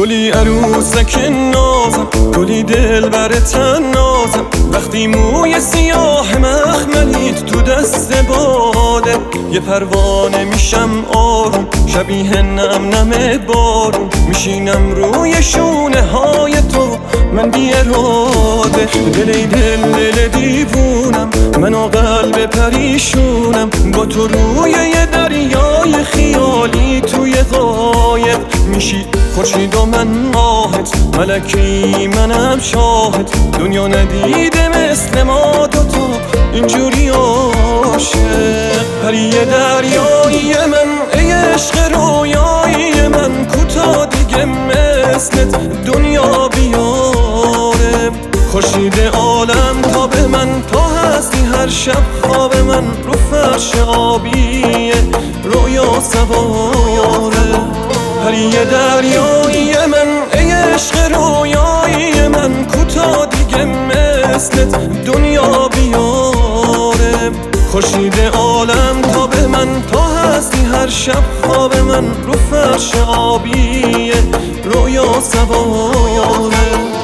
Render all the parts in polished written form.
گلی عروسک نازم، گلی دل بر تنازم، وقتی موی سیاه مخملیت تو دست باده، یه پروانه میشم آروم، شبیه نم نم بارون، میشینم روی شونه های تو من بی اراده. دل دل دیوونم، من و قلب پریشونم، با تو روی یه دریای خیالی توی قایق میشی خورشید و من ماهت، ملکی منم شاهد، دنیا ندیده مثل ما دوتا اینجوری عاشق. پری دریایی من، ای عشق رویایی من، کوتا دیگه مثلت دنیا بیاره. خورشید عالم تا به من، تا هستی هر شب خواب من، رو فرش آبی رویا سواره. پری دریایی من، ای عشق رویایی من، کوتا دیگه مثلت دنیا بیاره. خورشید عالم تا به من، تا هستی هر شب خواب من، رو فرش آبی رویا سواره.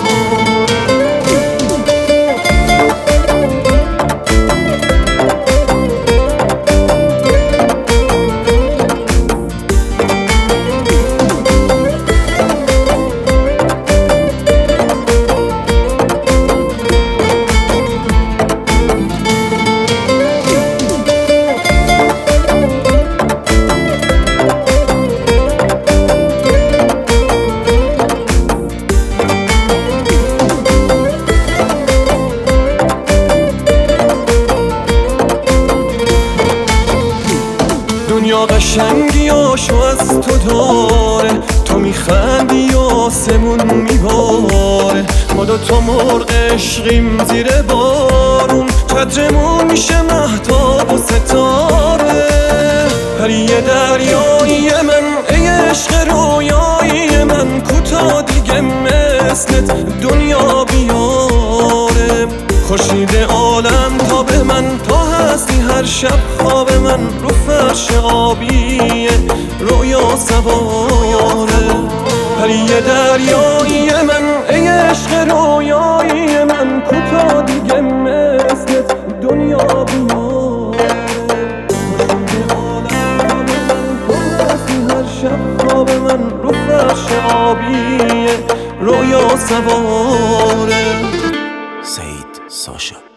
دنیا قشنگی آشو از تو داره، تو میخندی آسمون میباره، ما دوتا مرغ عشقیم زیر بارون، چترمون میشه مهتاب و ستاره. پری دریایی من، ای عشق رویایی من، کوتا دیگه مثلت دنیا بیاره. خورشید عالم تا به من، تا هستی هر شب خواب من، رو فرش آبی رویا سواره. پری دریایی من، ای عشق رویایی من، کوتا دیگه مثلت دنیا بیاره. خورشید عالم تا به من، تا هستی هر شب خواب من، رو فرش آبی رویا سواره. سعید ساشا.